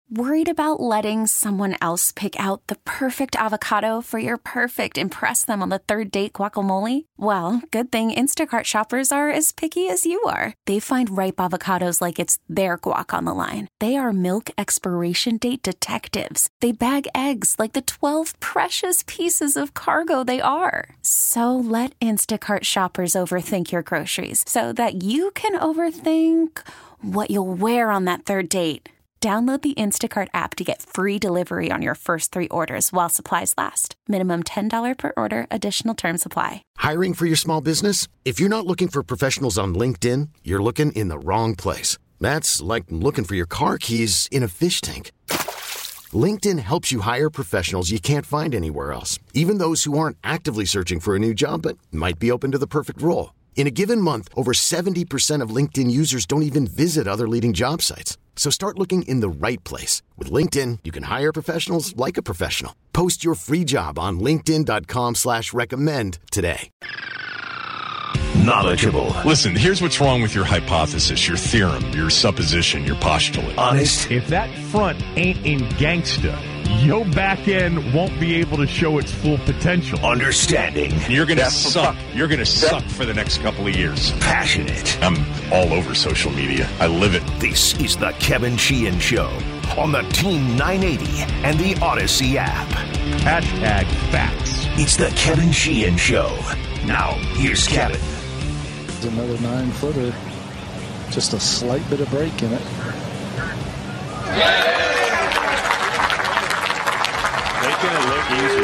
Worried about letting someone else pick out the perfect avocado for your perfect impress them on the third date guacamole? Well, good thing Instacart shoppers are as picky as you are. They find ripe avocados like it's their guac on the line. They are milk expiration date detectives. They bag eggs like the 12 precious pieces of cargo they are. So let Instacart shoppers overthink your groceries so that you can overthink what you'll wear on that third date. Download the Instacart app to get free delivery on your first 3 orders while supplies last. Minimum $10 per order. Additional terms apply. Hiring for your small business? If you're not looking for professionals on LinkedIn, you're looking in the wrong place. That's like looking for your car keys in a fish tank. LinkedIn helps you hire professionals you can't find anywhere else, even those who aren't actively searching for a new job but might be open to the perfect role. In a given month, over 70% of LinkedIn users don't even visit other leading job sites. So start looking in the right place. With LinkedIn, you can hire professionals like a professional. Post your free job on linkedin.com/recommend today. Knowledgeable. Listen, here's what's wrong with your hypothesis, your theorem, your supposition, your postulate. Honest. If that front ain't in gangsta, your back end won't be able to show its full potential. Understanding. You're going to suck. You're going to suck for the next couple of years. Passionate. I'm all over social media. I live it. This is the Kevin Sheehan Show on the Team 980 and the Odyssey app. Hashtag facts. It's the Kevin Sheehan Show. Now, here's Kevin. Another 9-footer. Just a slight bit of break in it. Making it look easy.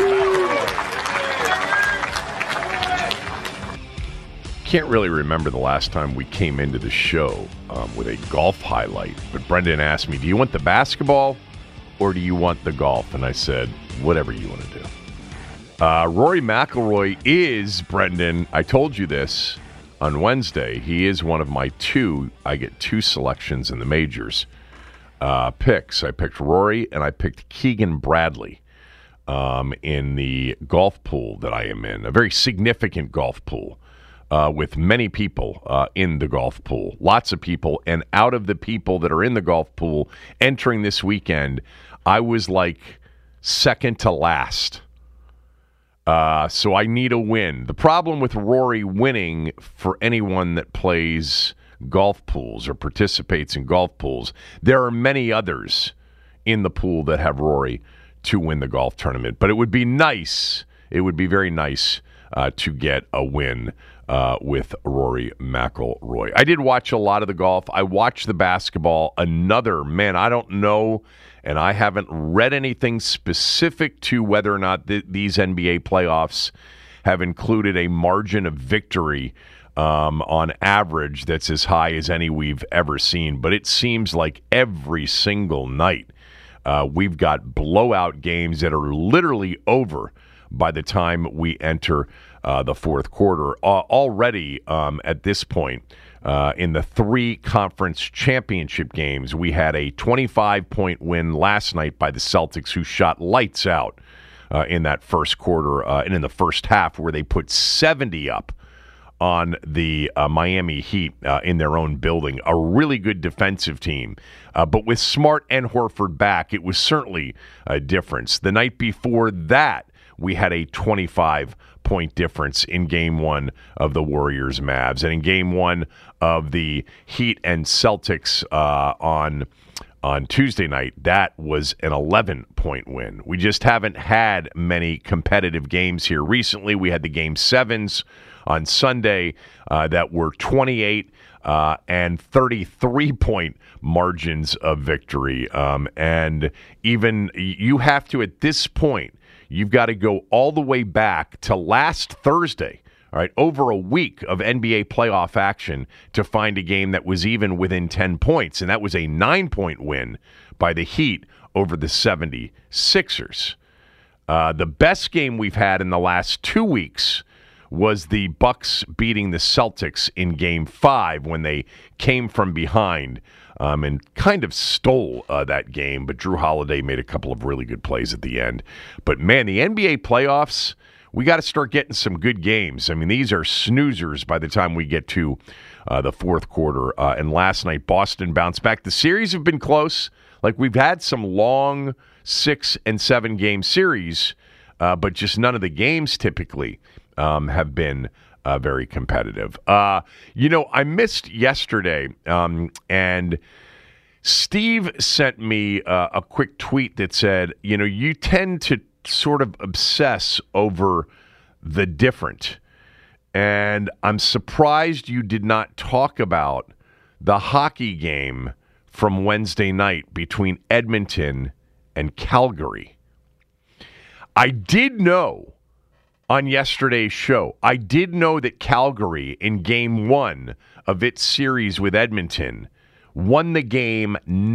Can't really remember the last time we came into the show with a golf highlight. But Brendan asked me, do you want the basketball or do you want the golf? And I said, whatever you want to do. Rory McIlroy is, Brendan, I told you this on Wednesday. He is one of my 2. I get 2 selections in the majors picks. I picked Rory and I picked Keegan Bradley in the golf pool that I am in. A very significant golf pool with many people in the golf pool. Lots of people. And out of the people that are in the golf pool entering this weekend, I was like second to last. So I need a win. The problem with Rory winning for anyone that plays golf pools or participates in golf pools, there are many others in the pool that have Rory to win the golf tournament. But it would be nice, it would be very nice to get a win with Rory McIlroy. I did watch a lot of the golf. I watched the basketball. I don't know, and I haven't read anything specific to whether or not these NBA playoffs have included a margin of victory on average that's as high as any we've ever seen. But it seems like every single night we've got blowout games that are literally over by the time we enter the fourth quarter. Already at this point, in the 3 conference championship games, we had a 25-point win last night by the Celtics, who shot lights out in that first quarter and in the first half, where they put 70 up on the Miami Heat in their own building. A really good defensive team. But with Smart and Horford back, it was certainly a difference. The night before that, we had a 25-point difference in Game 1 of the Warriors-Mavs. And in Game 1 of the Heat and Celtics on Tuesday night, that was an 11-point win. We just haven't had many competitive games here recently. We had the Game 7s on Sunday that were 28 and 33-point margins of victory. And even you have to, at this point, you've got to go all the way back to last Thursday, all right, over a week of NBA playoff action to find a game that was even within 10 points. And that was a 9-point win by the Heat over the 76ers. The best game we've had in the last 2 weeks was the Bucks beating the Celtics in Game 5 when they came from behind and kind of stole that game. But Drew Holiday made a couple of really good plays at the end. But, man, the NBA playoffs, we got to start getting some good games. I mean, these are snoozers by the time we get to the fourth quarter. And last night, Boston bounced back. The series have been close. Like, we've had some long 6 and 7 game series, but just none of the games typically have been very competitive. I missed yesterday, and Steve sent me a quick tweet that said, you tend to sort of obsess over the different. And I'm surprised you did not talk about the hockey game from Wednesday night between Edmonton and Calgary. I did know on yesterday's show, I did know that Calgary in game 1 of its series with Edmonton won the game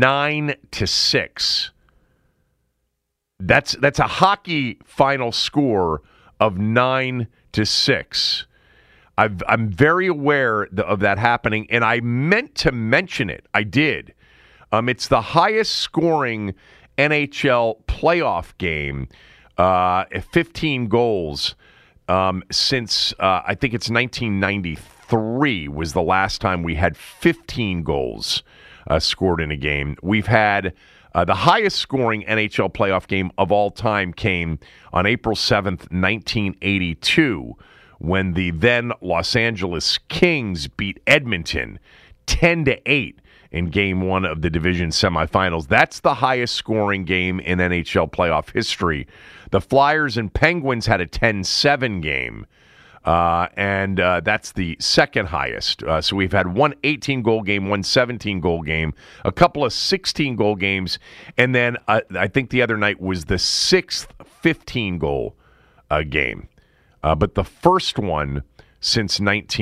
9-6. That's a hockey final score of 9-6. I'm very aware of that happening, and I meant to mention it. I did. It's the highest scoring NHL playoff game, 15 goals since I think it's 1993 was the last time we had 15 goals scored in a game. We've had the highest scoring NHL playoff game of all time came on April 7th, 1982, when the then Los Angeles Kings beat Edmonton 10-8 in Game 1 of the division semifinals. That's the highest scoring game in NHL playoff history. The Flyers and Penguins had a 10-7 game, and that's the second highest. So we've had one 18-goal game, one 17-goal game, a couple of 16-goal games, and then I think the other night was the sixth 15-goal game. But the first one since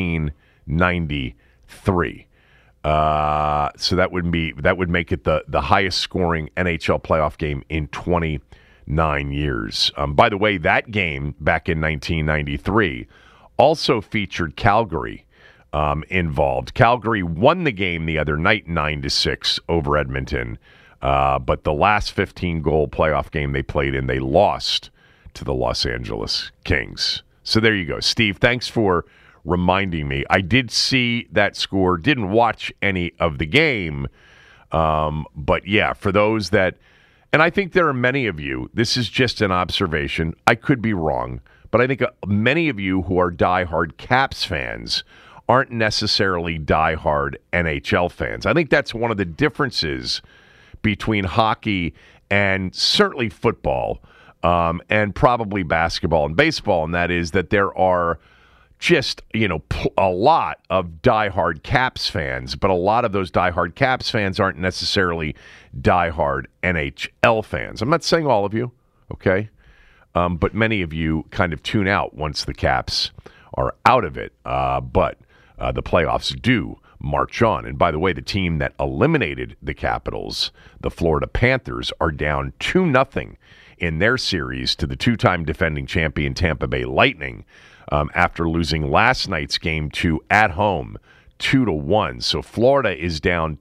1993. So that would make it the highest scoring NHL playoff game in 29 years. By the way, that game back in 1993 also featured Calgary involved. Calgary won the game the other night 9-6 over Edmonton, but the last 15-goal playoff game they played in, they lost to the Los Angeles Kings. So there you go. Steve, thanks for reminding me. I did see that score, didn't watch any of the game, but yeah, for those that, and I think there are many of you, this is just an observation, I could be wrong, but I think many of you who are diehard Caps fans aren't necessarily diehard NHL fans. I think that's one of the differences between hockey and certainly football, and probably basketball and baseball, and that is that there are just, a lot of diehard Caps fans, but a lot of those diehard Caps fans aren't necessarily diehard NHL fans. I'm not saying all of you, okay? But many of you kind of tune out once the Caps are out of it. But the playoffs do march on. And by the way, the team that eliminated the Capitals, the Florida Panthers, are down 2-0 in their series to the two-time defending champion Tampa Bay Lightning after losing last night's game 2 at home 2-1. So Florida is down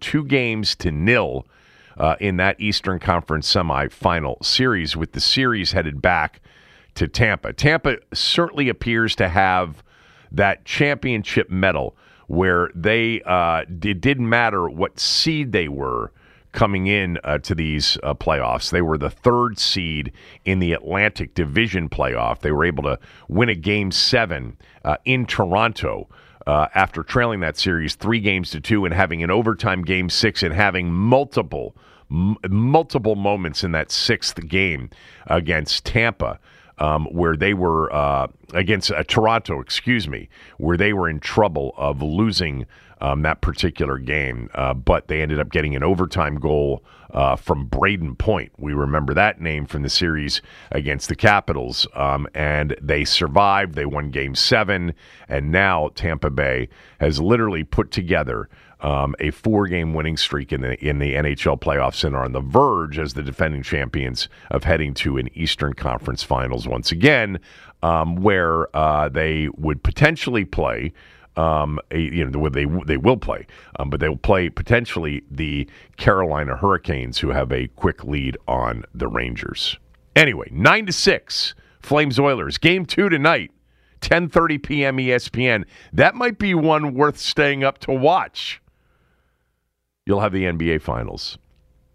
2-0 in that Eastern Conference semifinal series, with the series headed back to Tampa. Tampa certainly appears to have that championship medal where it didn't matter what seed they were coming in to these playoffs. They were the third seed in the Atlantic Division playoff. They were able to win a Game 7 in Toronto after trailing that series 3-2 and having an overtime Game 6 and having multiple moments in that sixth game against Tampa, where they were against Toronto, where they were in trouble of losing that particular game, but they ended up getting an overtime goal from Braden Point. We remember that name from the series against the Capitals, and they survived. They won Game 7, and now Tampa Bay has literally put together a 4-game winning streak in the NHL playoffs and are on the verge as the defending champions of heading to an Eastern Conference Finals once again, where they would potentially play. They will play, but they will play potentially the Carolina Hurricanes, who have a quick lead on the Rangers. Anyway, 9-6, Flames Oilers. Game 2 tonight, 10:30 p.m. ESPN. That might be one worth staying up to watch. You'll have the NBA Finals.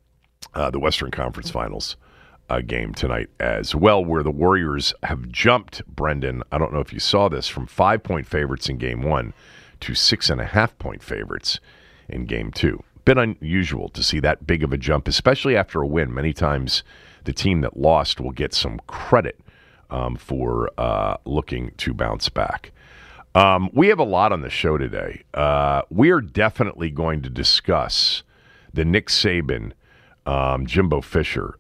the Western Conference Finals game tonight as well, where the Warriors have jumped, Brendan, I don't know if you saw this, from 5-point favorites in Game 1 to 6.5-point favorites in Game 2. Bit unusual to see that big of a jump, especially after a win. Many times the team that lost will get some credit for looking to bounce back. We have a lot on the show today. We are definitely going to discuss the Nick Saban, Jimbo Fisher,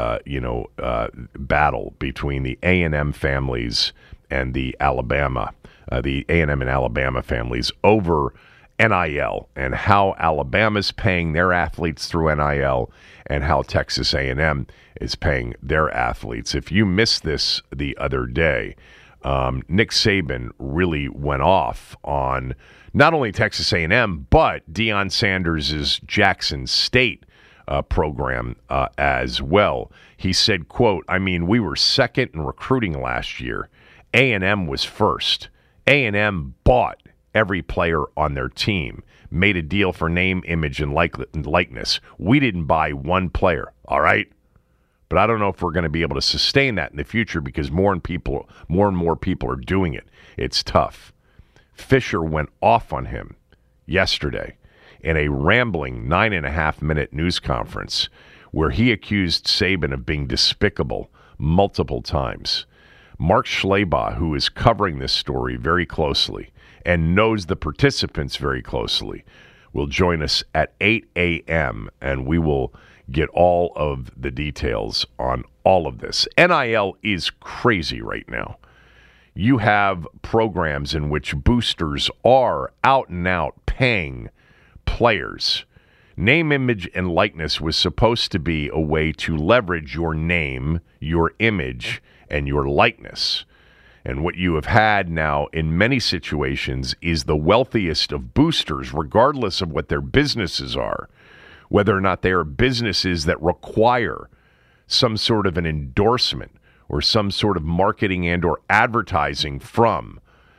battle between the A&M families and the A&M and Alabama families over NIL and how Alabama's paying their athletes through NIL and how Texas A&M is paying their athletes. If you missed this the other day, Nick Saban really went off on not only Texas A&M, but Deion Sanders' Jackson State program as well. He said, quote, we were second in recruiting last year. A&M was first. A&M bought every player on their team, made a deal for name, image, and likeness. We didn't buy one player, all right? But I don't know if we're going to be able to sustain that in the future because more and more people are doing it. It's tough. Fisher went off on him yesterday in a rambling 9.5-minute news conference where he accused Saban of being despicable multiple times. Mark Schlabach, who is covering this story very closely and knows the participants very closely, will join us at 8 a.m., and we will get all of the details on all of this. NIL is crazy right now. You have programs in which boosters are out and out paying players. Name, image, and likeness was supposed to be a way to leverage your name, your image, and your likeness. And what you have had now in many situations is the wealthiest of boosters, regardless of what their businesses are, whether or not they are businesses that require some sort of an endorsement or some sort of marketing and or advertising from,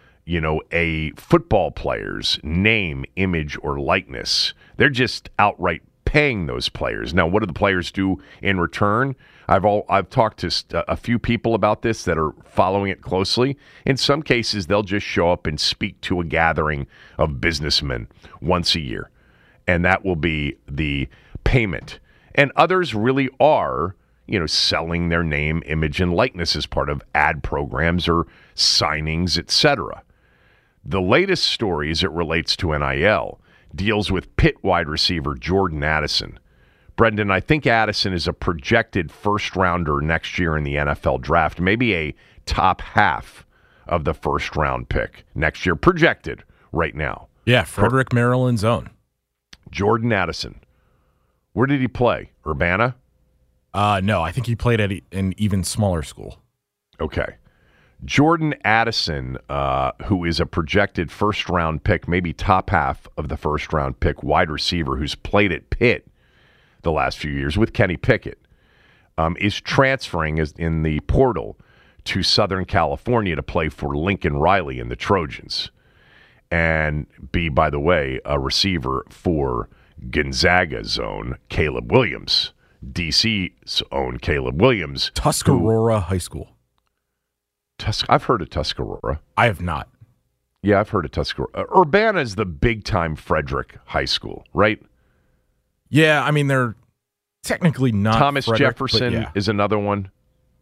a football player's name, image, or likeness. They're just outright paying those players. Now, what do the players do in return? I've talked to a few people about this that are following it closely. In some cases, they'll just show up and speak to a gathering of businessmen once a year, and that will be the payment. And others really are, selling their name, image, and likeness as part of ad programs or signings, etc. The latest story, as it relates to NIL, deals with Pitt wide receiver Jordan Addison. Brendan, I think Addison is a projected first-rounder next year in the NFL draft, maybe a top half of the first-round pick next year, projected right now. Yeah, Frederick, Maryland's own. Jordan Addison. Where did he play? Urbana? No, I think he played at an even smaller school. Okay. Jordan Addison, who is a projected first-round pick, maybe top half of the first-round pick wide receiver who's played at Pitt the last few years with Kenny Pickett, is transferring in the portal to Southern California to play for Lincoln Riley and the Trojans and be, by the way, a receiver for Gonzaga's own Caleb Williams, DC's own Caleb Williams. Tuscarora High School. I've heard of Tuscarora. I have not. Yeah, I've heard of Tuscarora. Urbana is the big-time Frederick High School, right? Yeah, they're technically not Thomas Frederick, Jefferson is another one.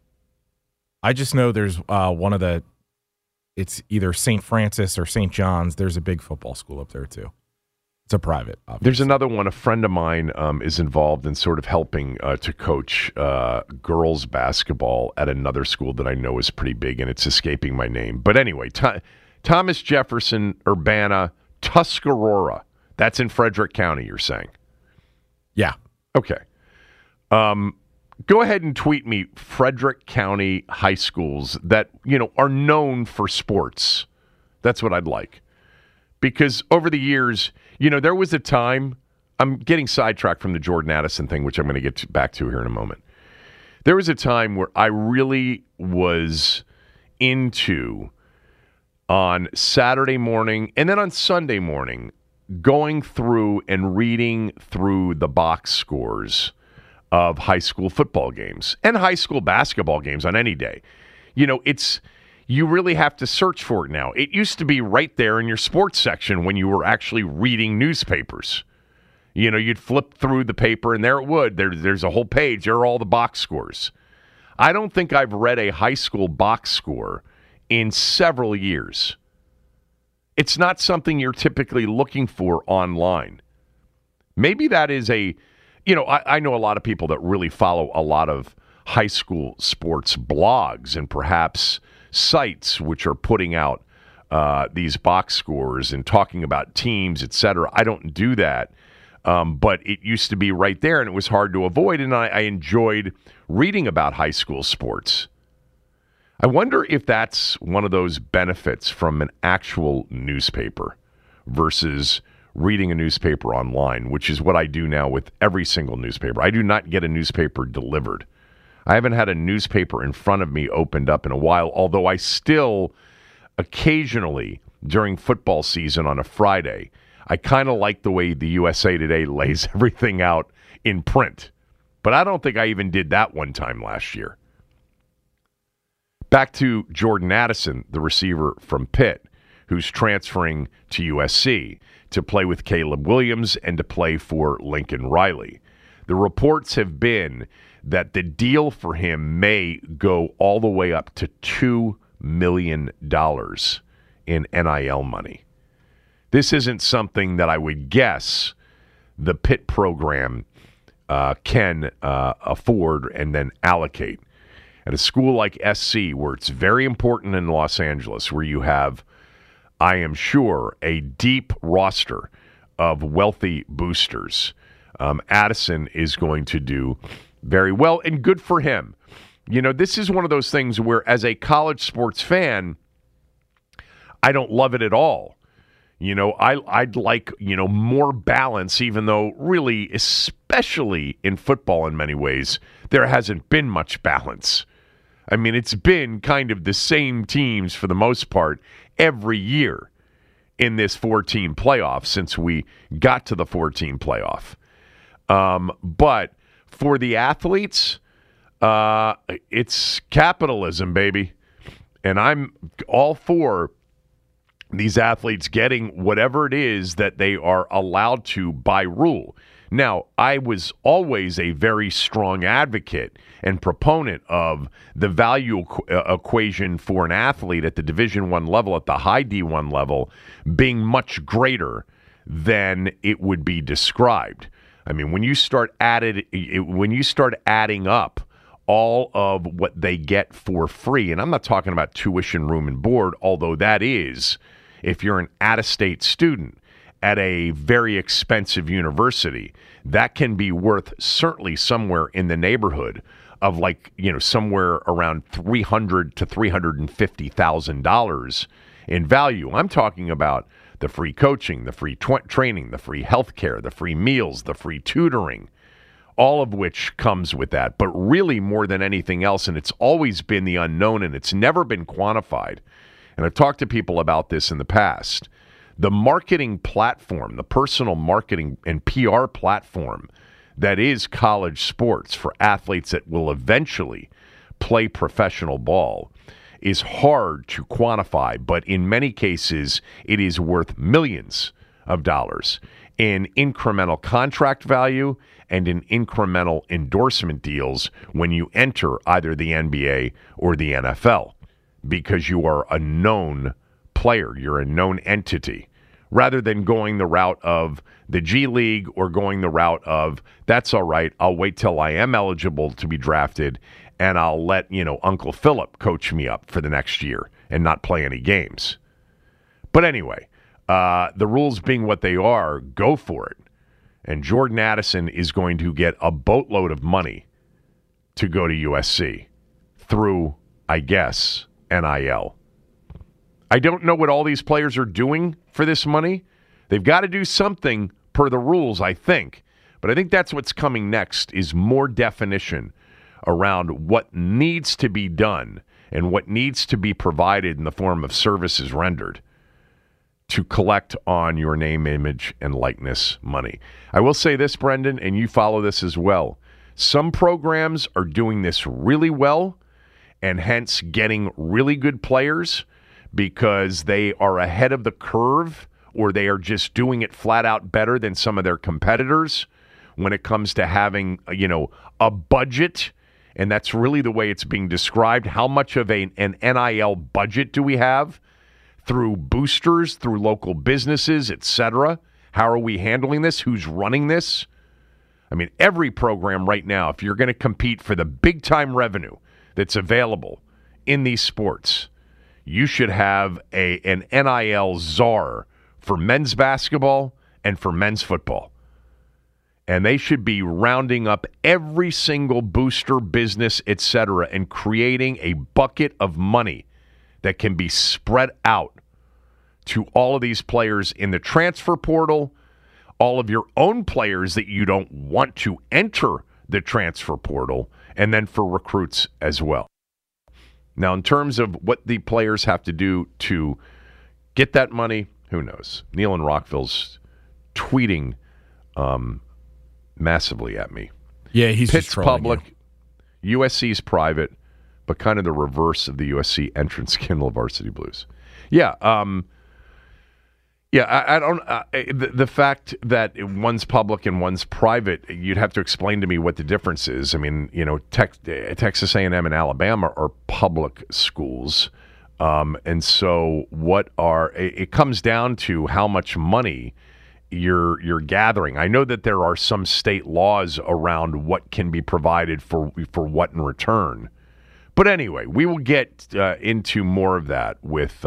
I just know there's one of the, it's either St. Francis or St. John's. There's a big football school up there, too. It's a private, obviously. There's another one. A friend of mine is involved in sort of helping to coach girls basketball at another school that I know is pretty big, and it's escaping my name. But anyway, Thomas Jefferson, Urbana, Tuscarora. That's in Frederick County, you're saying? Yeah. Okay. Go ahead and tweet me Frederick County high schools that, are known for sports. That's what I'd like. Because over the years, there was a time, I'm getting sidetracked from the Jordan Addison thing, which I'm going to get back to here in a moment. There was a time where I really was into, on Saturday morning and then on Sunday morning, going through and reading through the box scores of high school football games and high school basketball games on any day. You really have to search for it now. It used to be right there in your sports section when you were actually reading newspapers. You'd flip through the paper and there it would. There's a whole page. There are all the box scores. I don't think I've read a high school box score in several years. It's not something you're typically looking for online. Maybe that is I know a lot of people that really follow a lot of high school sports blogs and perhaps sites which are putting out these box scores and talking about teams, etc. I don't do that, but it used to be right there, and it was hard to avoid, and I enjoyed reading about high school sports. I wonder if that's one of those benefits from an actual newspaper versus reading a newspaper online, which is what I do now with every single newspaper. I do not get a newspaper delivered. I haven't had a newspaper in front of me opened up in a while, although I still occasionally during football season on a Friday, I kind of like the way the USA Today lays everything out in print. But I don't think I even did that one time last year. Back to Jordan Addison, the receiver from Pitt, who's transferring to USC to play with Caleb Williams and to play for Lincoln Riley. The reports have been that the deal for him may go all the way up to $2 million in NIL money. This isn't something that I would guess the Pitt program can afford and then allocate. At a school like SC, where it's very important in Los Angeles, where you have, I am sure, a deep roster of wealthy boosters, Addison is going to do very well, and good for him. This is one of those things where, as a college sports fan, I don't love it at all. I'd like, more balance, even though really, especially in football in many ways, there hasn't been much balance. I mean, it's been kind of the same teams for the most part every year in this 4-team playoff since we got to the 4-team playoff. But for the athletes, it's capitalism, baby. And I'm all for these athletes getting whatever it is that they are allowed to by rule. Now, I was always a very strong advocate and proponent of the value equation for an athlete at the Division I level, at the high D1 level, being much greater than it would be described. I mean, when you start adding up all of what they get for free, and I'm not talking about tuition, room, and board, although that is, if you're an out-of-state student at a very expensive university, that can be worth certainly somewhere in the neighborhood of somewhere around $300,000 to $350,000 in value. I'm talking about the free coaching, the free training, the free health care, the free meals, the free tutoring, all of which comes with that. But really more than anything else, and it's always been the unknown and it's never been quantified, and I've talked to people about this in the past, the marketing platform, the personal marketing and PR platform that is college sports for athletes that will eventually play professional ball is hard to quantify, but in many cases, it is worth millions of dollars in incremental contract value and in incremental endorsement deals when you enter either the NBA or the NFL, because you are a known player, you're a known entity, rather than going the route of the G League or going the route of, that's all right, I'll wait till I am eligible to be drafted and I'll let, Uncle Philip coach me up for the next year and not play any games. But anyway, the rules being what they are, go for it. And Jordan Addison is going to get a boatload of money to go to USC through, I guess, NIL. I don't know what all these players are doing for this money. They've got to do something per the rules, I think. But I think that's what's coming next, is more definition around what needs to be done and what needs to be provided in the form of services rendered to collect on your name, image, and likeness money. I will say this, Brendan, and you follow this as well. Some programs are doing this really well and hence getting really good players because they are ahead of the curve or they are just doing it flat out better than some of their competitors when it comes to having, a budget. And that's really the way it's being described. How much of an NIL budget do we have through boosters, through local businesses, etc.? How are we handling this? Who's running this? I mean, every program right now, if you're going to compete for the big-time revenue that's available in these sports, you should have an NIL czar for men's basketball and for men's football. And they should be rounding up every single booster business, etc., and creating a bucket of money that can be spread out to all of these players in the transfer portal, all of your own players that you don't want to enter the transfer portal, and then for recruits as well. Now, in terms of what the players have to do to get that money, who knows? Neil in Rockville's tweeting massively at me. Yeah, he's Pitt's just trolling public, USC's private, but kind of the reverse of the USC entrance Kindle Varsity Blues. Yeah, I don't. The fact that one's public and one's private, you'd have to explain to me what the difference is. I mean, Texas A&M and Alabama are public schools, and so it comes down to how much money you're gathering. I know that there are some state laws around what can be provided for what in return, but anyway, we will get into more of that with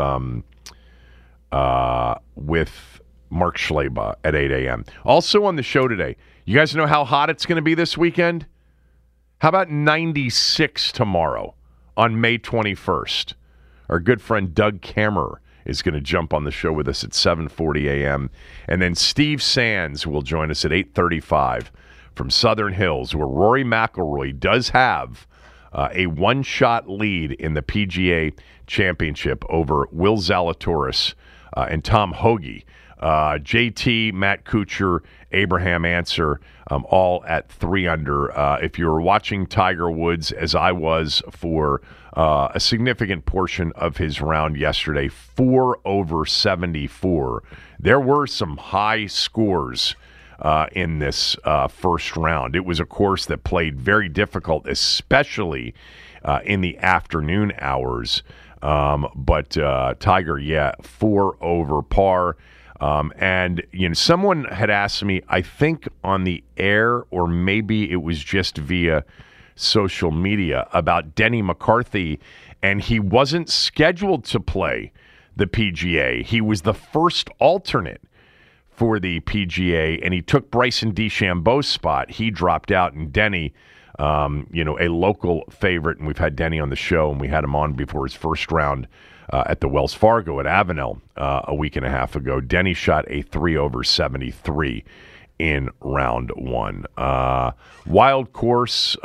Mark Schleba at 8 a.m. Also on the show today, you guys know how hot it's going to be this weekend? How about 96 tomorrow on May 21st? Our good friend Doug Kammerer is going to jump on the show with us at 7:40 a.m. And then Steve Sands will join us at 8:35 from Southern Hills, where Rory McIlroy does have a one-shot lead in the PGA Championship over Will Zalatoris and Tom Hoge. JT, Matt Kuchar, Abraham Answer, all at 3 under. If you were watching Tiger Woods, as I was for a significant portion of his round yesterday, 4 over 74. There were some high scores in this first round. It was a course that played very difficult, especially in the afternoon hours. But Tiger, 4 over par. And someone had asked me, I think on the air, or maybe it was just via social media, about Denny McCarthy, and he wasn't scheduled to play the PGA. He was the first alternate for the PGA, and he took Bryson DeChambeau's spot. He dropped out, and Denny, a local favorite, and we've had Denny on the show, and we had him on before his first round at the Wells Fargo at Avenel a week and a half ago. Denny shot a 3 over 73 in round 1. Wild course.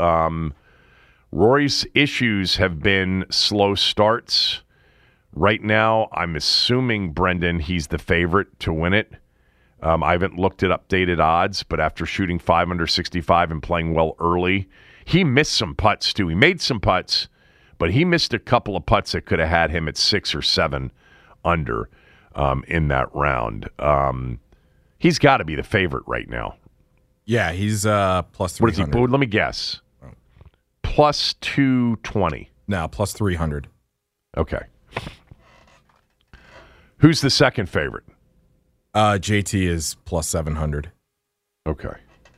Rory's issues have been slow starts. Right now, I'm assuming, Brendan, he's the favorite to win it. I haven't looked at updated odds, but after shooting 5 under 65 and playing well early, he missed some putts, too. He made some putts, but he missed a couple of putts that could have had him at 6 or 7 under in that round. He's got to be the favorite right now. Yeah, he's plus 300. What is he? Let me guess. Plus 220. No, plus 300. Okay. Who's the second favorite? JT is plus 700. Okay.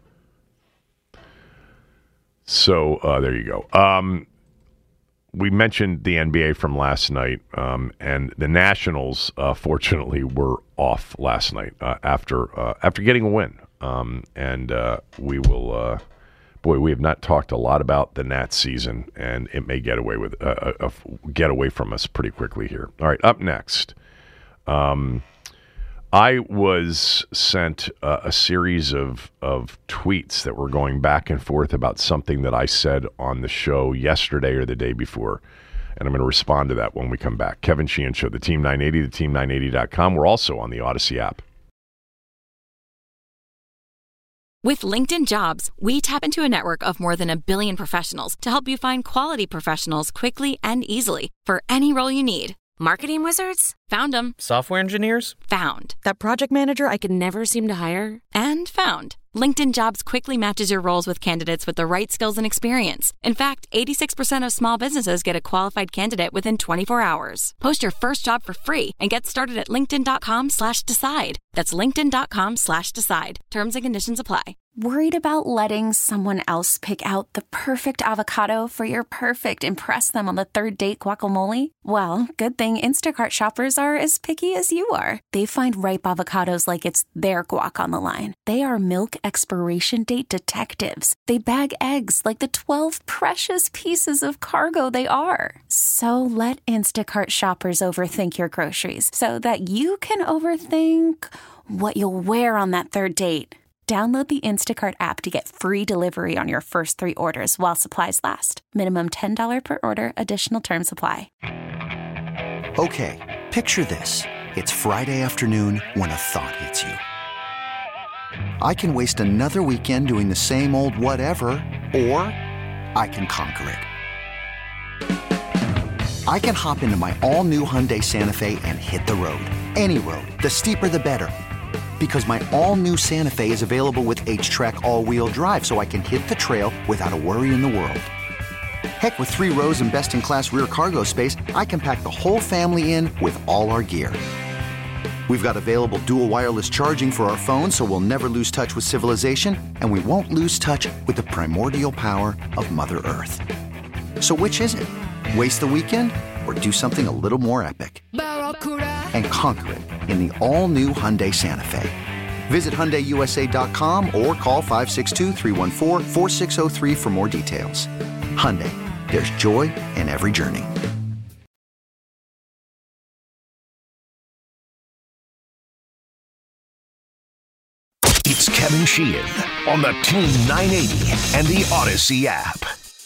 So there you go. We mentioned the NBA from last night, and the Nationals, fortunately, were off last night after getting a win. And we will, we have not talked a lot about the Nats season, and it may get away from us pretty quickly here. All right, up next. I was sent a series of tweets that were going back and forth about something that I said on the show yesterday or the day before, and I'm going to respond to that when we come back. Kevin Sheehan Show, the Team 980, theteam980.com. We're also on the Odyssey app. With LinkedIn Jobs, we tap into a network of more than 1 billion professionals to help you find quality professionals quickly and easily for any role you need. Marketing wizards? Found them. Software engineers? Found. That project manager I could never seem to hire? And found. LinkedIn Jobs quickly matches your roles with candidates with the right skills and experience. In fact, 86% of small businesses get a qualified candidate within 24 hours. Post your first job for free and get started at linkedin.com/decide. That's linkedin.com/decide. Terms and conditions apply. Worried about letting someone else pick out the perfect avocado for your perfect impress them on the third date guacamole? Well, good thing Instacart shoppers are as picky as you are. They find ripe avocados like it's their guac on the line. They are milk expiration date detectives. They bag eggs like the 12 precious pieces of cargo they are. So let Instacart shoppers overthink your groceries so that you can overthink what you'll wear on that third date. Download the Instacart app to get free delivery on your first 3 orders while supplies last. Minimum $10 per order. Additional terms apply. Okay, picture this. It's Friday afternoon when a thought hits you. I can waste another weekend doing the same old whatever, or I can conquer it. I can hop into my all-new Hyundai Santa Fe and hit the road. Any road. The steeper, the better. Because my all-new Santa Fe is available with H-Track all-wheel drive, so I can hit the trail without a worry in the world. Heck, with 3 rows and best-in-class rear cargo space, I can pack the whole family in with all our gear. We've got available dual wireless charging for our phones, so we'll never lose touch with civilization, and we won't lose touch with the primordial power of Mother Earth. So which is it? Waste the weekend or do something a little more epic? And conquer it in the all-new Hyundai Santa Fe. Visit HyundaiUSA.com or call 562-314-4603 for more details. Hyundai, there's joy in every journey. It's Kevin Sheehan on the Team 980 and the Odyssey app.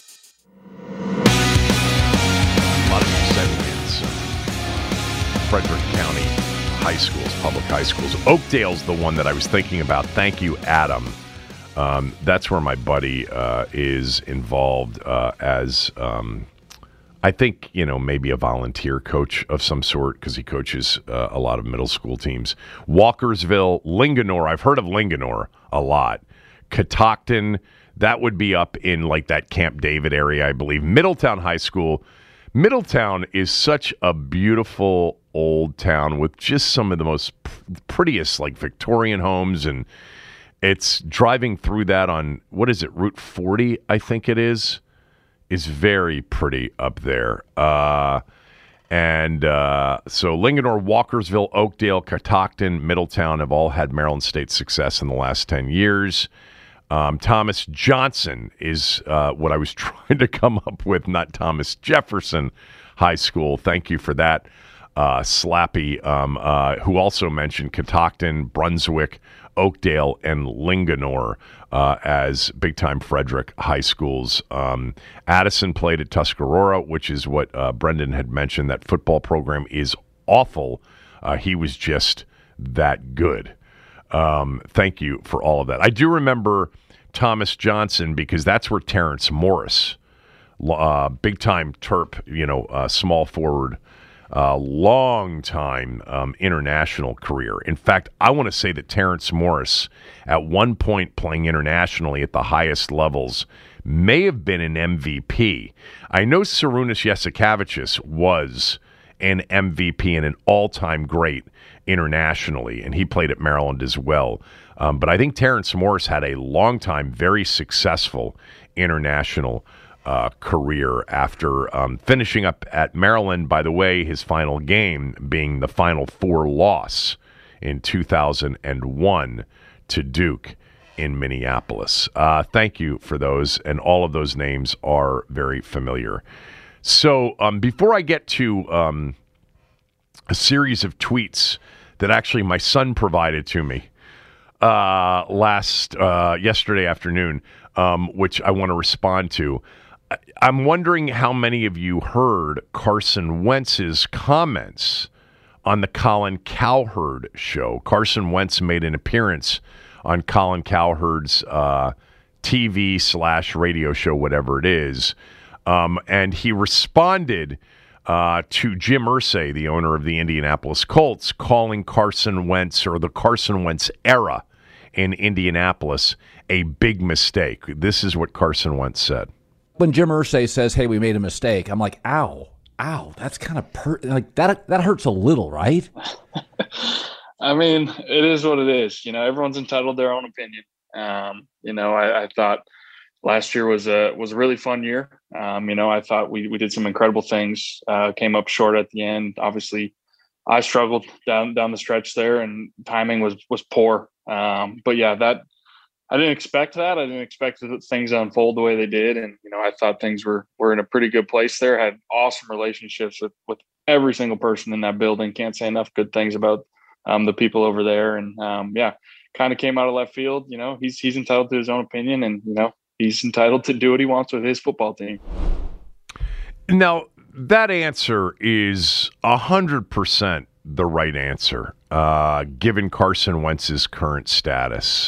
A lot of you sending in some Frederick County high schools, public high schools. Oakdale's the one that I was thinking about. Thank you, Adam. That's where my buddy is involved as, I think, maybe a volunteer coach of some sort because he coaches a lot of middle school teams. Walkersville, Linganore. I've heard of Linganore a lot. Catoctin, that would be up in like that Camp David area, I believe. Middletown High School. Middletown is such a beautiful old town with just some of the most prettiest like Victorian homes, and it's driving through that on, what is it, Route 40, I think it is very pretty up there. So Linganore, Walkersville, Oakdale, Catoctin, Middletown have all had Maryland State success in the last 10 years. Thomas Johnson is what I was trying to come up with, not Thomas Jefferson High School. Thank you for that, Slappy, who also mentioned Catoctin, Brunswick, Oakdale, and Linganore as big-time Frederick high schools. Addison played at Tuscarora, which is what Brendan had mentioned. That football program is awful. He was just that good. Thank you for all of that. I do remember Thomas Johnson because that's where Terrence Morris, big-time Terp, small forward, long-time international career. In fact, I want to say that Terrence Morris, at one point playing internationally at the highest levels, may have been an MVP. I know Sarunas Jasikevičius was an MVP and an all-time great internationally, and he played at Maryland as well. But I think Terrence Morris had a long-time, very successful international career after finishing up at Maryland. By the way, his final game being the Final Four loss in 2001 to Duke in Minneapolis. Thank you for those, and all of those names are very familiar. So before I get to a series of tweets that actually my son provided to me yesterday afternoon, which I want to respond to, I'm wondering how many of you heard Carson Wentz's comments on the Colin Cowherd show. Carson Wentz made an appearance on Colin Cowherd's TV/radio show, whatever it is. And he responded to Jim Irsay, the owner of the Indianapolis Colts, calling Carson Wentz, or the Carson Wentz era in Indianapolis, a big mistake. This is what Carson Wentz said. When Jim Irsay says, hey, we made a mistake, I'm like, ow, that's kind of that hurts a little, right? I mean, it is what it is. Everyone's entitled to their own opinion. I thought last year was a really fun year. I thought we did some incredible things, came up short at the end. Obviously, I struggled down the stretch there, and timing was poor. But yeah, that I didn't expect that. I didn't expect things to unfold the way they did. And, I thought things were in a pretty good place there. I had awesome relationships with every single person in that building. Can't say enough good things about the people over there. And kind of came out of left field. He's entitled to his own opinion, and, he's entitled to do what he wants with his football team. Now, that answer is 100% the right answer, given Carson Wentz's current status.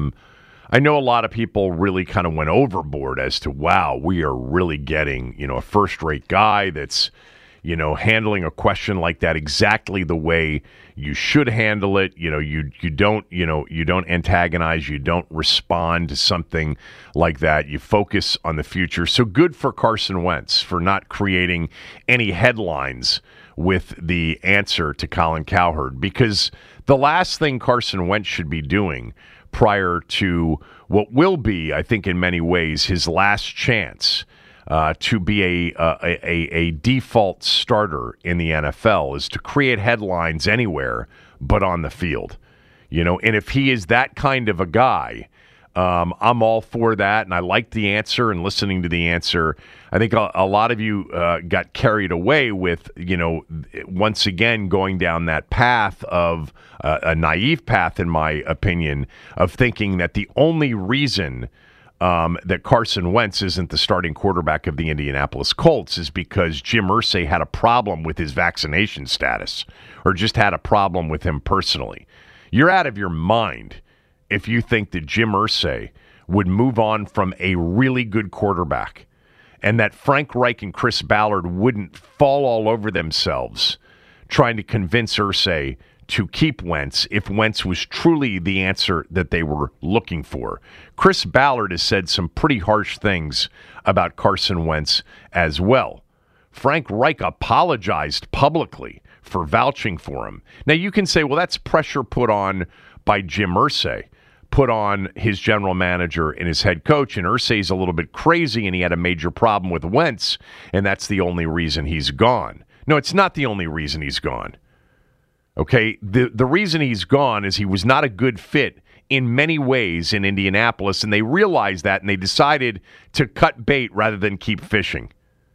I know a lot of people really kind of went overboard as to, wow, we are really getting, a first-rate guy that's, handling a question like that exactly the way you should handle it. You don't antagonize, you don't respond to something like that. You focus on the future. So good for Carson Wentz for not creating any headlines with the answer to Colin Cowherd, because the last thing Carson Wentz should be doing prior to what will be, I think in many ways, his last chance to be a default starter in the NFL is to create headlines anywhere but on the field. And if he is that kind of a guy, I'm all for that, and I like the answer and listening to the answer. I think a lot of you got carried away with, once again going down that path of a naive path, in my opinion, of thinking that the only reason that Carson Wentz isn't the starting quarterback of the Indianapolis Colts is because Jim Irsay had a problem with his vaccination status, or just had a problem with him personally. You're out of your mind if you think that Jim Irsay would move on from a really good quarterback, and that Frank Reich and Chris Ballard wouldn't fall all over themselves trying to convince Irsay to keep Wentz if Wentz was truly the answer that they were looking for. Chris Ballard has said some pretty harsh things about Carson Wentz as well. Frank Reich apologized publicly for vouching for him. Now, you can say, well, that's pressure put on by Jim Irsay, put on his general manager and his head coach, and Irsay's a little bit crazy, and he had a major problem with Wentz, and that's the only reason he's gone. No, it's not the only reason he's gone. Okay, the reason he's gone is he was not a good fit in many ways in Indianapolis, and they realized that, and they decided to cut bait rather than keep fishing.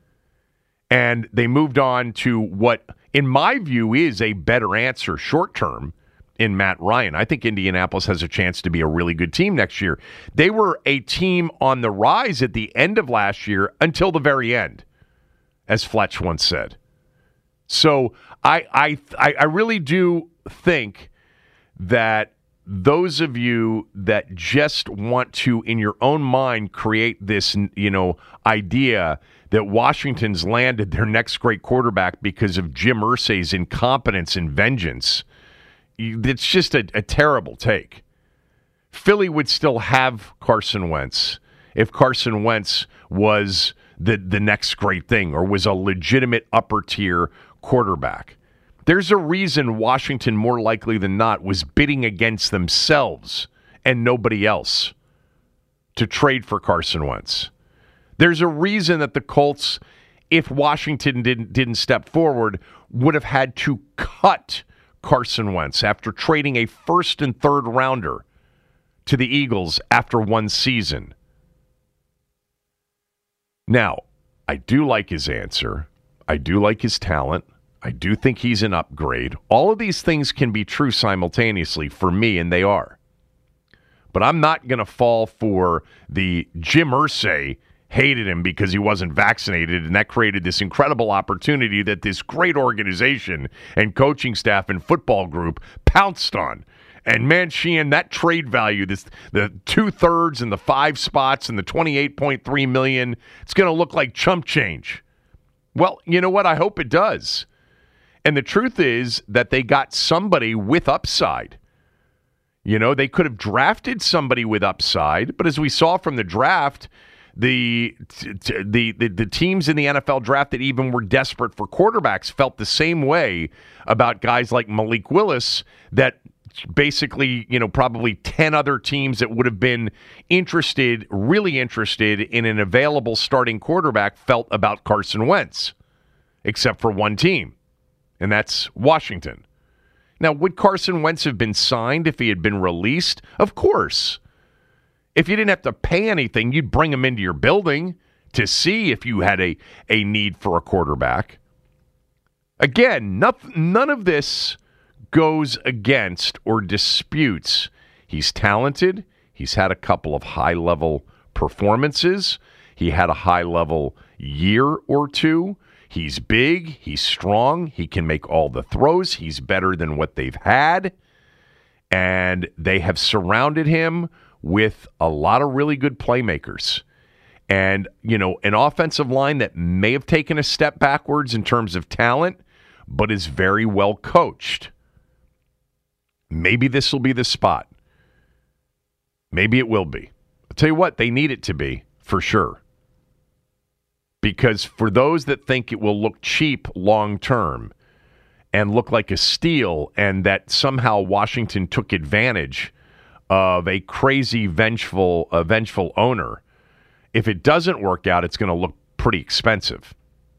And they moved on to what, in my view, is a better answer short-term in Matt Ryan. I think Indianapolis has a chance to be a really good team next year. They were a team on the rise at the end of last year until the very end, as Fletch once said. So I really do think that those of you that just want to, in your own mind, create this, idea that Washington's landed their next great quarterback because of Jim Irsay's incompetence and vengeance, it's just a terrible take. Philly would still have Carson Wentz if Carson Wentz was the next great thing or was a legitimate upper-tier quarterback. There's a reason Washington, more likely than not, was bidding against themselves and nobody else to trade for Carson Wentz. There's a reason that the Colts, if Washington didn't step forward, would have had to cut Carson Wentz after trading a first and third rounder to the Eagles after one season. Now, I do like his answer. I do like his talent. I do think he's an upgrade. All of these things can be true simultaneously for me, and they are. But I'm not going to fall for the Jim Irsay hated him because he wasn't vaccinated, and that created this incredible opportunity that this great organization and coaching staff and football group pounced on And man, Sheehan, that trade value, the 2/3 and the 5 spots and the $28.3 million, it's going to look like chump change. Well, you know what? I hope it does. And the truth is that they got somebody with upside. You know, they could have drafted somebody with upside, but as we saw from the draft, the teams in the NFL draft that even were desperate for quarterbacks felt the same way about guys like Malik Willis, that basically, you know, probably 10 other teams that would have been interested, really interested in an available starting quarterback felt about Carson Wentz, except for one team, and that's Washington. Now, would Carson Wentz have been signed if he had been released? Of course. If you didn't have to pay anything, you'd bring him into your building to see if you had a need for a quarterback. Again, none of this goes against or disputes. He's talented. He's had a couple of high-level performances. He had a high-level year or two. He's big. He's strong. He can make all the throws. He's better than what they've had. And they have surrounded him with a lot of really good playmakers. And, you know, an offensive line that may have taken a step backwards in terms of talent, but is very well coached. Maybe this will be the spot. Maybe it will be. I'll tell you what, they need it to be, for sure. Because for those that think it will look cheap long term and look like a steal, and that somehow Washington took advantage of a crazy, vengeful owner, if it doesn't work out, it's going to look pretty expensive.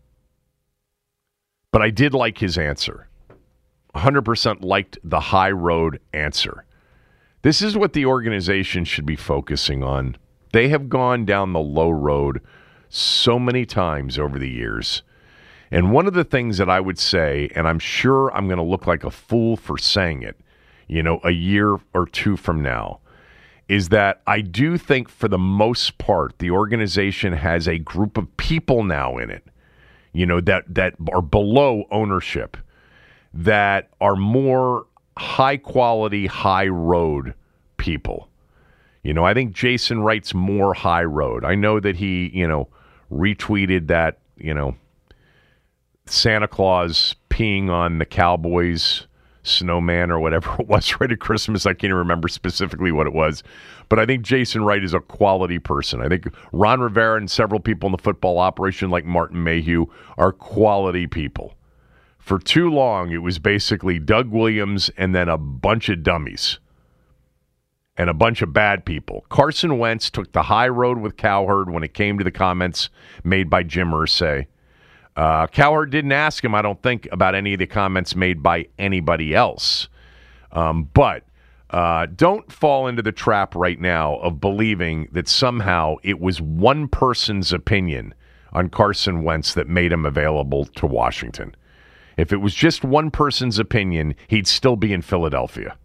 But I did like his answer. 100% liked the high road answer. This is what the organization should be focusing on. They have gone down the low road so many times over the years. And one of the things that I would say, and I'm sure I'm going to look like a fool for saying it, you know, a year or two from now, is that I do think for the most part, the organization has a group of people now in it, you know, that are below ownership, that are more high quality, high road people. You know, I think Jason Wright's more high road. I know that he, you know, retweeted that, you know, Santa Claus peeing on the Cowboys snowman or whatever it was right at Christmas. I can't even remember specifically what it was. But I think Jason Wright is a quality person. I think Ron Rivera and several people in the football operation like Martin Mayhew are quality people. For too long, it was basically Doug Williams and then a bunch of dummies and a bunch of bad people. Carson Wentz took the high road with Cowherd when it came to the comments made by Jim Irsay. Cowherd didn't ask him, I don't think, about any of the comments made by anybody else. But don't fall into the trap right now of believing that somehow it was one person's opinion on Carson Wentz that made him available to Washington. If it was just one person's opinion, he'd still be in Philadelphia.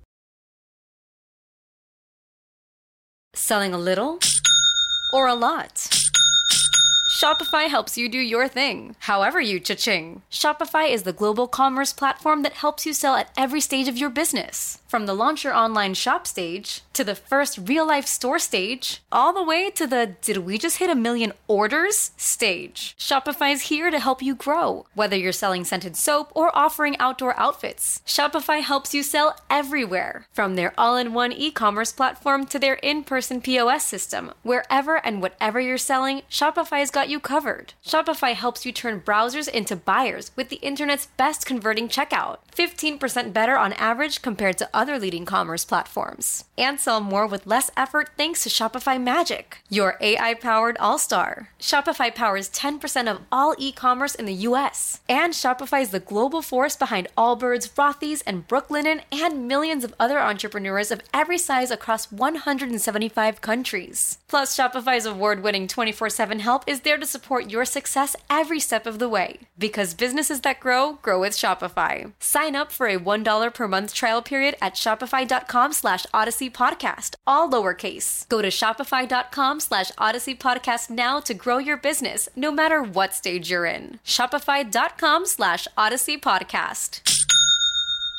Selling a little or a lot? Shopify helps you do your thing, however you cha-ching. Shopify is the global commerce platform that helps you sell at every stage of your business. From the launch your online shop stage, to the first real-life store stage, all the way to the did we just hit 1 million orders stage. Shopify's here to help you grow. Whether you're selling scented soap or offering outdoor outfits, Shopify helps you sell everywhere. From their all-in-one e-commerce platform to their in-person POS system, wherever and whatever you're selling, Shopify's got you covered. Shopify helps you turn browsers into buyers with the internet's best converting checkout. 15% better on average compared to other leading commerce platforms. And sell more with less effort thanks to Shopify Magic, your AI-powered all-star. Shopify powers 10% of all e-commerce in the U.S. And Shopify is the global force behind Allbirds, Rothy's, and Brooklinen, and millions of other entrepreneurs of every size across 175 countries. Plus, Shopify's award-winning 24/7 help is there to support your success every step of the way. Because businesses that grow, grow with Shopify. Sign up for a $1 per month trial period at shopify.com/Odyssey Podcast, all lowercase. Go to shopify.com/Odyssey Podcast now to grow your business, no matter what stage you're in. Shopify.com/Odyssey Podcast.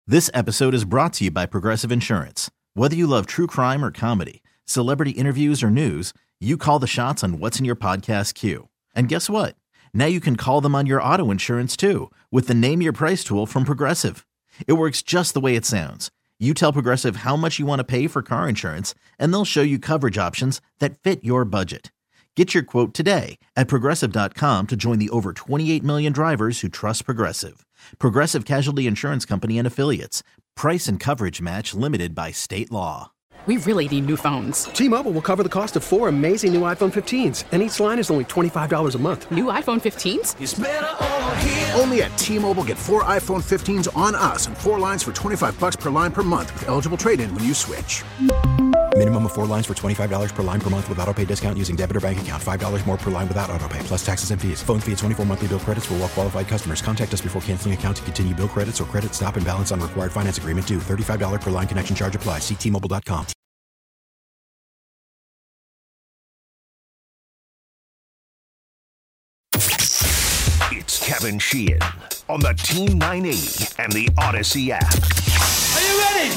This episode is brought to you by Progressive Insurance. Whether you love true crime or comedy, celebrity interviews or news, you call the shots on what's in your podcast queue. And guess what? Now you can call them on your auto insurance too with the Name Your Price tool from Progressive. It works just the way it sounds. You tell Progressive how much you want to pay for car insurance, and they'll show you coverage options that fit your budget. Get your quote today at Progressive.com to join the over 28 million drivers who trust Progressive. Progressive Casualty Insurance Company and Affiliates. Price and coverage match limited by state law. We really need new phones. T-Mobile will cover the cost of 4 amazing new iPhone 15s, and each line is only $25 a month. New iPhone 15s? It's better over here. Only at T-Mobile, get 4 iPhone 15s on us and 4 lines for $25 per line per month with eligible trade-in when you switch. Minimum of 4 lines for $25 per line per month with autopay discount using debit or bank account. $5 more per line without autopay, plus taxes and fees. Phone fee at 24 monthly bill credits for well-qualified customers. Contact us before canceling account to continue bill credits or credit stop and balance on required finance agreement due. $35 per line connection charge applies. See T-Mobile.com. It's Kevin Sheehan on the Team 980 and the Odyssey app. Are you ready?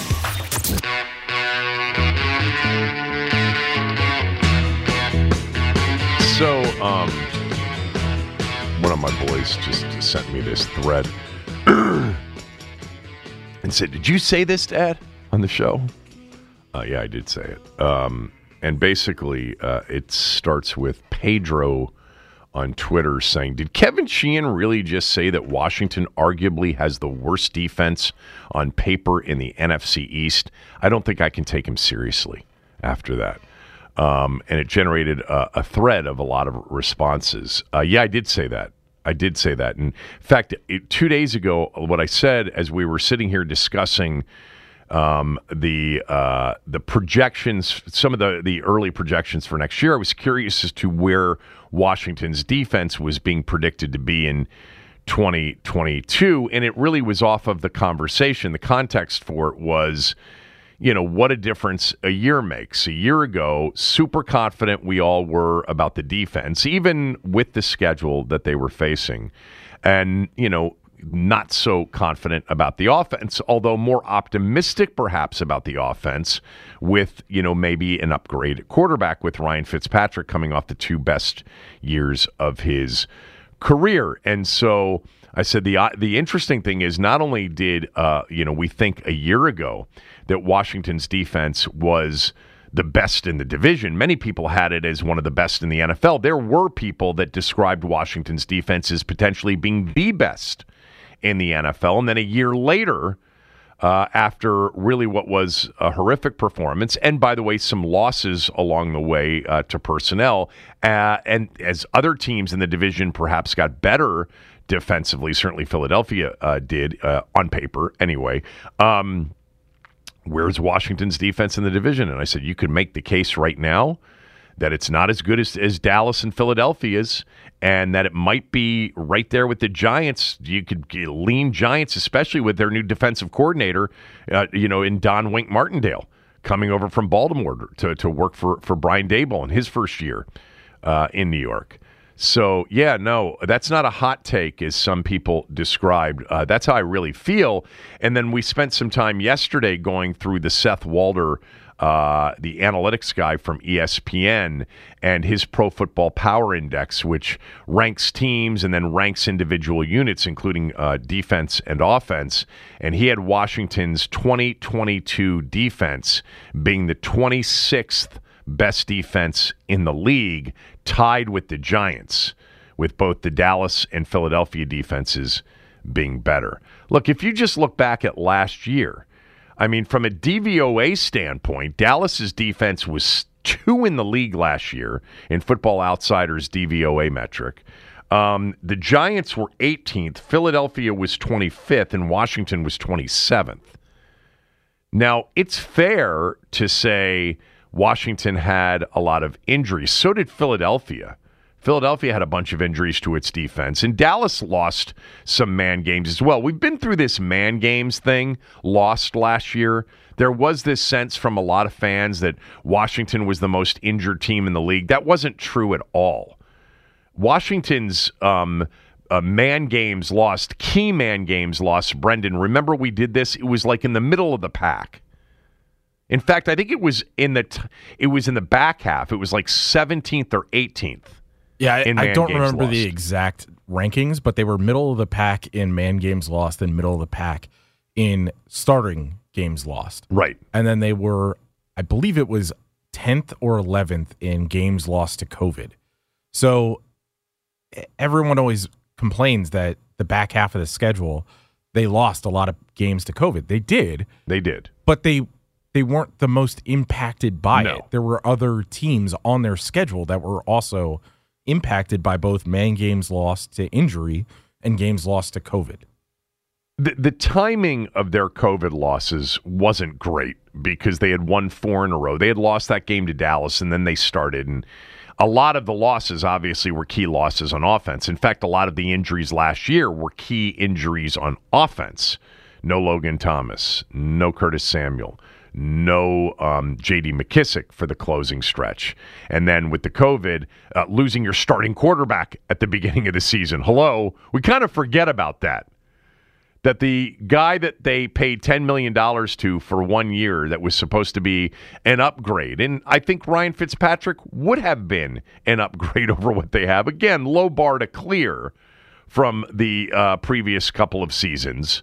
So, one of my boys just sent me this thread and said, "Did you say this, Dad, on the show?" Yeah, I did say it. And basically, it starts with Pedro on Twitter saying, "Did Kevin Sheehan really just say that Washington arguably has the worst defense on paper in the NFC East? I don't think I can take him seriously after that." And it generated a thread of a lot of responses. Yeah, I did say that. In fact, 2 days ago, what I said as we were sitting here discussing the projections, some of the early projections for next year, I was curious as to where Washington's defense was being predicted to be in 2022, and it really was off of the conversation. The context for it was, what a difference a year makes. A year ago, super confident we all were about the defense, even with the schedule that they were facing. And, not so confident about the offense, although more optimistic perhaps about the offense with, maybe an upgrade quarterback with Ryan Fitzpatrick coming off the 2 best years of his career. And so I said the interesting thing is not only did, we think a year ago that Washington's defense was the best in the division. Many people had it as one of the best in the NFL. There were people that described Washington's defense as potentially being the best in the NFL. And then a year later, after really what was a horrific performance, and by the way, some losses along the way to personnel, and as other teams in the division perhaps got better defensively, certainly Philadelphia did, on paper anyway, where's Washington's defense in the division? And I said, you could make the case right now that it's not as good as Dallas and Philadelphia's, and that it might be right there with the Giants. You could lean Giants, especially with their new defensive coordinator, in Don Wink Martindale, coming over from Baltimore to work for Brian Daboll in his first year in New York. So, yeah, no, that's not a hot take, as some people described. That's how I really feel. And then we spent some time yesterday going through the Seth Walder, the analytics guy from ESPN, and his Pro Football Power Index, which ranks teams and then ranks individual units, including defense and offense. And he had Washington's 2022 defense being the 26th best defense in the league, tied with the Giants, with both the Dallas and Philadelphia defenses being better. Look, if you just look back at last year, I mean, from a DVOA standpoint, Dallas's defense was 2 in the league last year in Football Outsiders' DVOA metric. The Giants were 18th, Philadelphia was 25th, and Washington was 27th. Now, it's fair to say Washington had a lot of injuries. So did Philadelphia. Philadelphia had a bunch of injuries to its defense, and Dallas lost some man games as well. We've been through this man games thing, lost last year. There was this sense from a lot of fans that Washington was the most injured team in the league. That wasn't true at all. Washington's man games lost, key man games lost. Brendan, remember we did this? It was like in the middle of the pack. In fact, I think it was in the back half. It was like 17th or 18th. Yeah, I don't remember the exact rankings, but they were middle of the pack in man games lost and middle of the pack in starting games lost. Right. And then they were, I believe it was 10th or 11th in games lost to COVID. So everyone always complains that the back half of the schedule, they lost a lot of games to COVID. They did. But they weren't the most impacted by it. There were other teams on their schedule that were also impacted by both man games lost to injury and games lost to COVID. The timing of their COVID losses wasn't great because they had won 4 in a row. They had lost that game to Dallas, and then they started. And a lot of the losses, obviously, were key losses on offense. In fact, a lot of the injuries last year were key injuries on offense. No Logan Thomas, no Curtis Samuel, no J.D. McKissick for the closing stretch. And then with the COVID, losing your starting quarterback at the beginning of the season. Hello, we kind of forget about that. That the guy that they paid $10 million to for 1 year that was supposed to be an upgrade, and I think Ryan Fitzpatrick would have been an upgrade over what they have. Again, low bar to clear from the previous couple of seasons.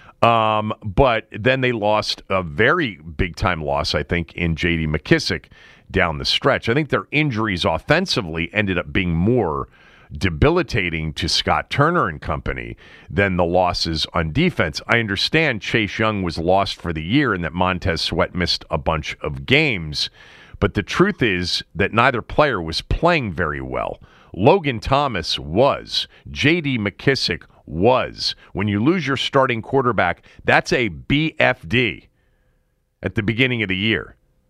But then they lost a very big-time loss, I think, in J.D. McKissick down the stretch. I think their injuries offensively ended up being more debilitating to Scott Turner and company than the losses on defense. I understand Chase Young was lost for the year and that Montez Sweat missed a bunch of games, but the truth is that neither player was playing very well. Logan Thomas was. J.D. McKissick was. When you lose your starting quarterback, that's a BFD at the beginning of the year.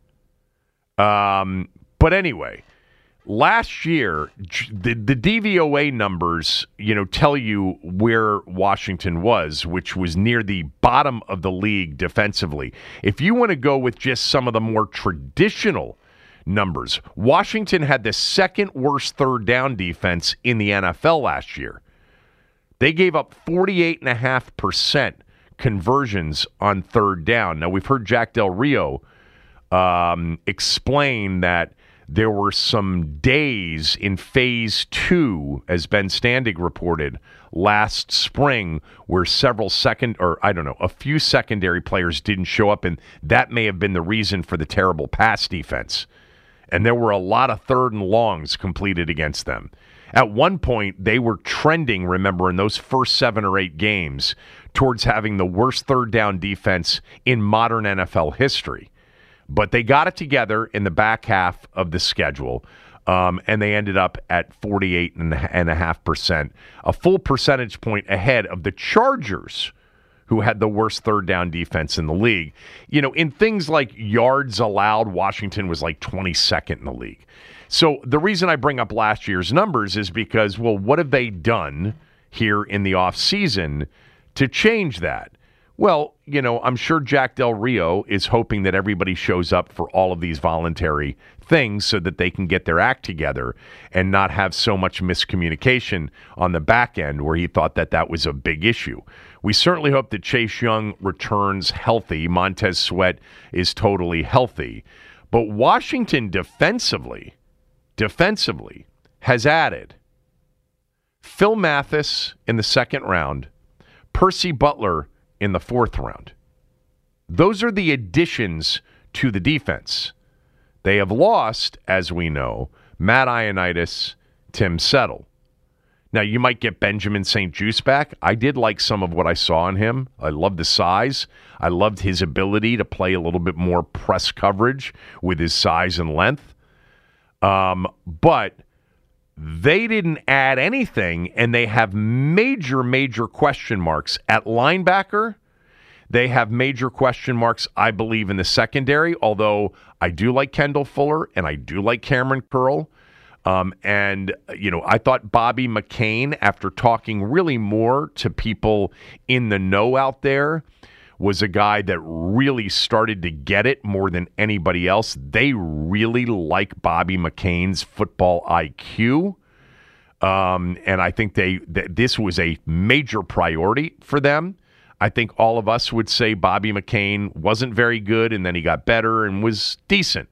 But anyway, last year, the DVOA numbers, tell you where Washington was, which was near the bottom of the league defensively. If you want to go with just some of the more traditional numbers, Washington had the second worst third down defense in the NFL last year. They gave up 48.5% conversions on third down. Now, we've heard Jack Del Rio explain that there were some days in phase 2, as Ben Standig reported last spring, where a few secondary players didn't show up, and that may have been the reason for the terrible pass defense. And there were a lot of third and longs completed against them. At one point, they were trending, remember, in those first 7 or 8 games towards having the worst third down defense in modern NFL history. But they got it together in the back half of the schedule, and they ended up at 48.5%, a full percentage point ahead of the Chargers, who had the worst third down defense in the league. In things like yards allowed, Washington was like 22nd in the league. So the reason I bring up last year's numbers is because, well, what have they done here in the offseason to change that? Well, I'm sure Jack Del Rio is hoping that everybody shows up for all of these voluntary things so that they can get their act together and not have so much miscommunication on the back end where he thought that was a big issue. We certainly hope that Chase Young returns healthy. Montez Sweat is totally healthy. But Washington defensively has added Phil Mathis in the second round, Percy Butler in the fourth round. Those are the additions to the defense. They have lost, as we know, Matt Ioannidis, Tim Settle. Now, you might get Benjamin St-Juste back. I did like some of what I saw in him. I loved the size. I loved his ability to play a little bit more press coverage with his size and length. But they didn't add anything, and they have major question marks at linebacker. They have major question marks, I believe, in the secondary, although I do like Kendall Fuller and I do like Cameron Curl. I thought Bobby McCain, after talking really more to people in the know out there, was a guy that really started to get it more than anybody else. They really like Bobby McCain's football IQ. And I think this was a major priority for them. I think all of us would say Bobby McCain wasn't very good, and then he got better and was decent.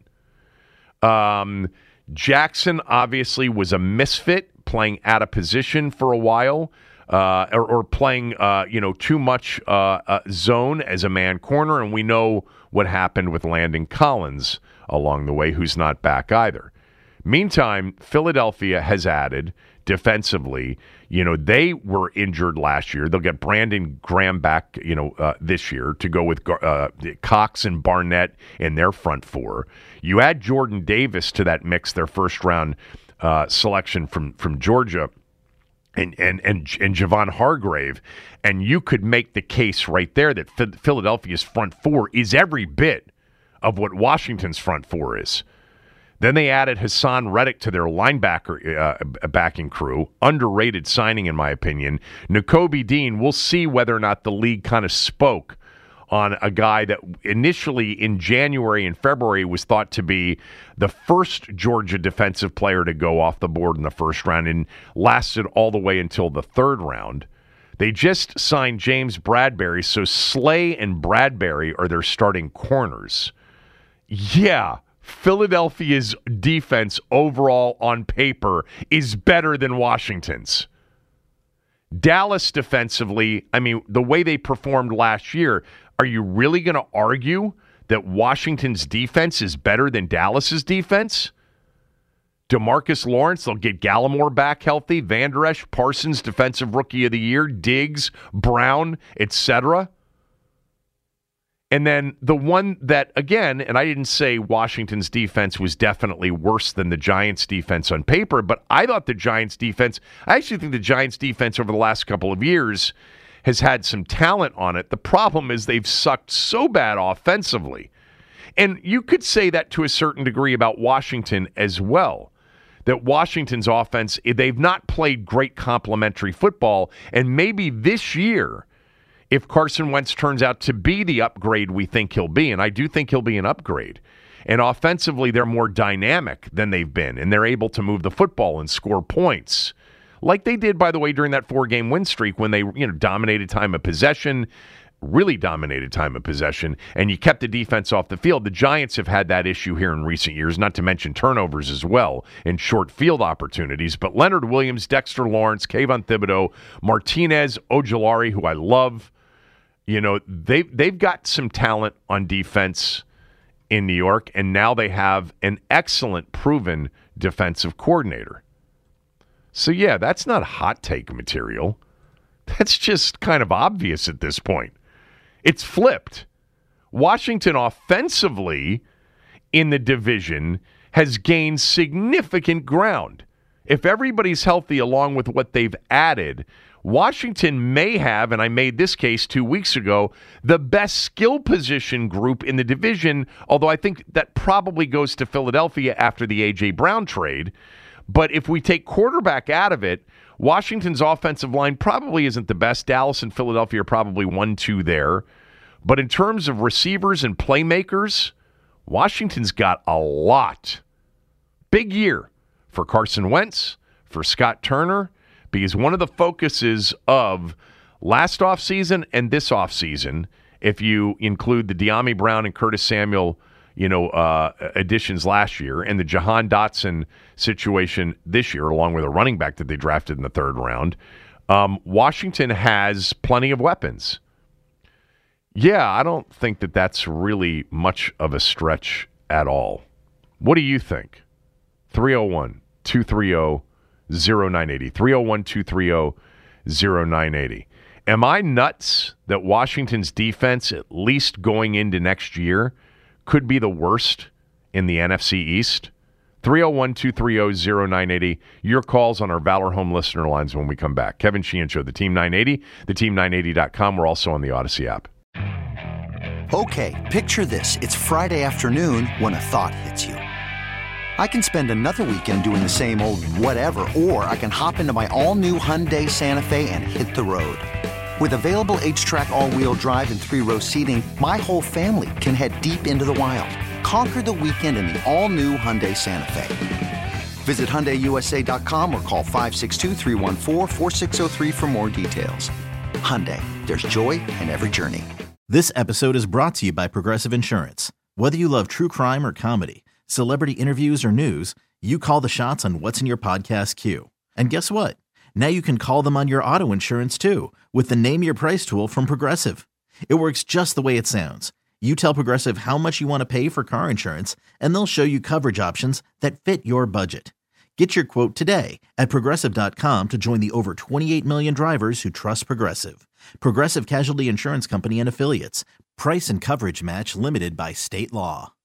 Jackson obviously was a misfit, playing out of position for a while, or playing too much zone as a man corner, and we know what happened with Landon Collins along the way, who's not back either. Meantime, Philadelphia has added defensively. They were injured last year. They'll get Brandon Graham back, this year to go with Cox and Barnett in their front four. You add Jordan Davis to that mix, their first-round selection from Georgia, and Javon Hargrave, and you could make the case right there that Philadelphia's front four is every bit of what Washington's front four is. Then they added Hassan Reddick to their linebacker backing crew. Underrated signing, in my opinion. Nakobe Dean, we'll see whether or not the league kind of spoke on a guy that initially in January and February was thought to be the first Georgia defensive player to go off the board in the first round and lasted all the way until the third round. They just signed James Bradbury, so Slay and Bradbury are their starting corners. Yeah, Philadelphia's defense overall on paper is better than Washington's. Dallas defensively, the way they performed last year, are you really going to argue that Washington's defense is better than Dallas's defense? DeMarcus Lawrence, they'll get Gallimore back healthy, Van Der Esch, Parsons, Defensive Rookie of the Year, Diggs, Brown, etc. And then the one that, again, and I didn't say Washington's defense was definitely worse than the Giants' defense on paper, but I thought the Giants' defense, I actually think the Giants' defense over the last couple of years has had some talent on it. The problem is they've sucked so bad offensively. And you could say that to a certain degree about Washington as well, that Washington's offense, they've not played great complementary football, and maybe this year, if Carson Wentz turns out to be the upgrade we think he'll be, and I do think he'll be an upgrade, and offensively they're more dynamic than they've been, and they're able to move the football and score points, like they did, by the way, during that 4-game win streak when they dominated time of possession, really dominated time of possession, and you kept the defense off the field. The Giants have had that issue here in recent years, not to mention turnovers as well and short field opportunities. But Leonard Williams, Dexter Lawrence, Kayvon Thibodeau, Martinez, Ojulari, who I love, they've got some talent on defense in New York, and now they have an excellent, proven defensive coordinator. So, yeah, that's not hot take material. That's just kind of obvious at this point. It's flipped. Washington offensively in the division has gained significant ground. If everybody's healthy along with what they've added, Washington may have, and I made this case 2 weeks ago, the best skill position group in the division, although I think that probably goes to Philadelphia after the A.J. Brown trade. But if we take quarterback out of it, Washington's offensive line probably isn't the best. Dallas and Philadelphia are probably 1-2 there. But in terms of receivers and playmakers, Washington's got a lot. Big year for Carson Wentz, for Scott Turner, because one of the focuses of last offseason and this offseason, if you include the De'Ami Brown and Curtis Samuel additions last year and the Jahan Dotson situation this year, along with a running back that they drafted in the third round, Washington has plenty of weapons. Yeah, I don't think that that's really much of a stretch at all. What do you think? 301-230-0980. 301-230-0980. Am I nuts that Washington's defense, at least going into next year, could be the worst in the NFC East? 301-230-0980. Your calls on our Valor Home listener lines when we come back. Kevin Sheehan Show, the Team 980, theteam980.com. We're also on the Odyssey app. Okay, picture this. It's Friday afternoon when a thought hits you. I can spend another weekend doing the same old whatever, or I can hop into my all-new Hyundai Santa Fe and hit the road. With available H-Track all-wheel drive and 3-row seating, my whole family can head deep into the wild. Conquer the weekend in the all-new Hyundai Santa Fe. Visit HyundaiUSA.com or call 562-314-4603 for more details. Hyundai, there's joy in every journey. This episode is brought to you by Progressive Insurance. Whether you love true crime or comedy, celebrity interviews or news, you call the shots on what's in your podcast queue. And guess what? Now you can call them on your auto insurance too with the Name Your Price tool from Progressive. It works just the way it sounds. You tell Progressive how much you want to pay for car insurance, and they'll show you coverage options that fit your budget. Get your quote today at Progressive.com to join the over 28 million drivers who trust Progressive. Progressive Casualty Insurance Company and Affiliates. Price and coverage match limited by state law.